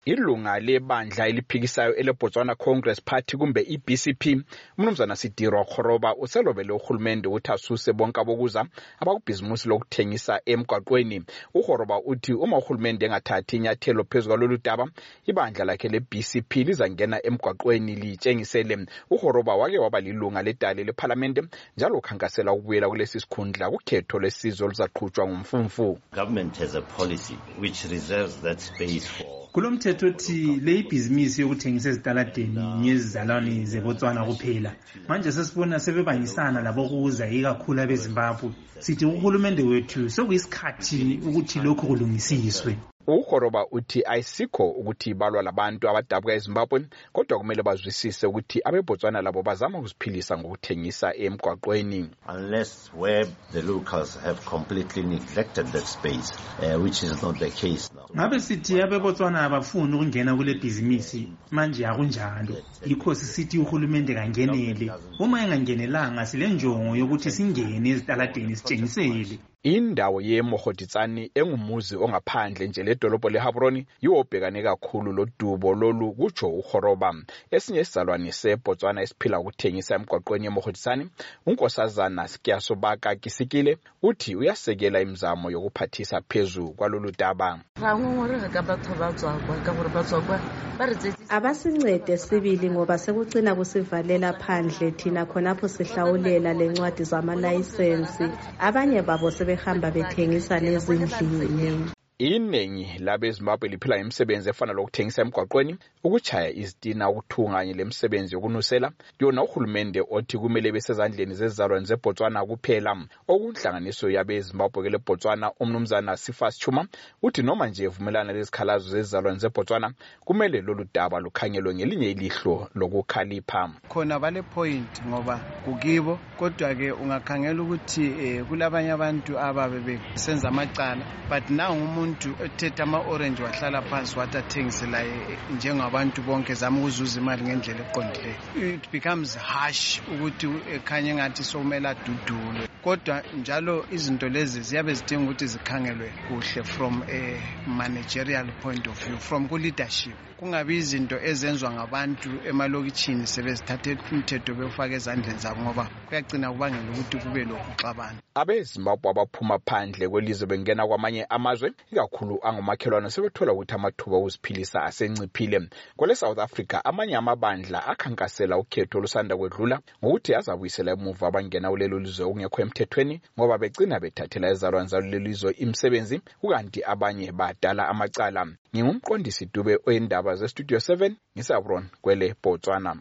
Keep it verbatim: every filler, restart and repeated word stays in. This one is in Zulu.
Ilunga lebandla eliphikisayo eleBotswana Congress Party kumbe i-B C P umnumzana Sidiro Khoroba uselobele uhulumende ukuthi asuse bonke abokuza abakubhizimusi lokuthengisa emgwaqweni. uKhoroba uthi uma uhulumende engathathi inyathelo phezu kwalolu daba ibandla lakhe le-B C P lizangena emgwaqweni litshengisele. uKhoroba wake waba lilunga ledale leParliament njalo ukhankasela ukubuyela kulesi sikhundla kukhetho lesizwe oluzaqhutshwa ngumfumfu. Government has a policy which reserves that space for kulomthetho othi le ibhizimusi yokuthengisa ezitaladeni ngezizalwane zeBotswana kuphela. Manje sesibona sebebangisana labokuza ikakhulu abeZimbabwe. Sithi uhulumende wethu sokuyisikhathi ukuthi lokhu kulungisiswe. uKhoroba uthi ayisikho ukuthi balwa labantu abadabuka eZimbabwe kodwa kumele bazwisise ukuthi abeBotswana labo bazama ukuziphilisa ngokuthengisa emgwaqweni. Unless where the locals have completely neglected that space, uh, which is not the case now. Ngabe sithi abeBotswana abafuni ukungena kule bhizimusi manje akunjalo. Yikho sisithi uhulumende kangenele. Uma engangenelanga sile njongo yokuthi singene ezitaladeni sitshengisele. Indawo yeMogoditsani engumuzi ongaphandle nje ledolobho leHabroni yobhekane kakhulu lodubo lolu kutsho uKhoroba. Esinye isizalwane seBotswana esiphila ukuthengisa emgwaqweni yeMogoditsani uNkosazana Sikiyasobaka Kisikile uthi uyasekela imizamo yokuphathisa phezu kwalolu daba. Abasincede sibili ngoba sekucina kusivalela phandle thina khonapho sihlawulela lencwadi zamalayisensi abanye babo sebehamba bethengisa lezindlini. Iningi labeZimbabwe liphila imisebenzi efana lokuthengisa emgwaqweni, ukuchaya izitina, ukuthunganya lemisebenzi yokunusela yona uhulumende othi kumele besezandleni zezizalwane zeBotswana kuphela. Okunhlanganiso yabeZimbabwe leBotswana umnumzana Sifas Chuma uthi noma nje evumelana lezikhalazo zezizalwane zeBotswana kumele lolu daba lukhangelwe ngelinye ilihlo lokukhalipha. Khona vale point ngoba kukibo kodwa ke ungakhangela ukuthi eh, kulabanye abantu ababe besenza amacala but now umuntu ethetha ama-orange wahlala phansi watathengisela njengabantu bonke zama ukuzuza imali ngendlela eqondileyo. It becomes harsh ukuthi ekhanye ngathi sokumele adudulwe kodwa njalo izinto lezi ziyabe zidinga ukuthi zikhangelwe kuhle from a managerial point of view, from ku-leadership. Kungabi izinto ezenzwa ngabantu emalokitshini sebezithathe umthetho bewufaka ezandleni zabo ngoba kuyagcina kubangela ukuthi kube lokuxabana. abeZimbabwe abaphuma phandle kwelizwe bengena kwamanye amazwe ikakhulu angomakhelwane sebethola ukuthi amathuba okuziphilisa asenciphile. Kwele South Africa amanye amabandla akhankasela ukhetho olusanda kwedlula ngokuthi azabuyisela emuva abangena kulelo lizwe okungekho emthethweni ngoba begcina bethathela ezalwane zalo lelizwe imisebenzi ukanti abanye badala amacala. Ngingumqondisi Dube oyindaba ze Studio seven ngisabron kwele Botswana.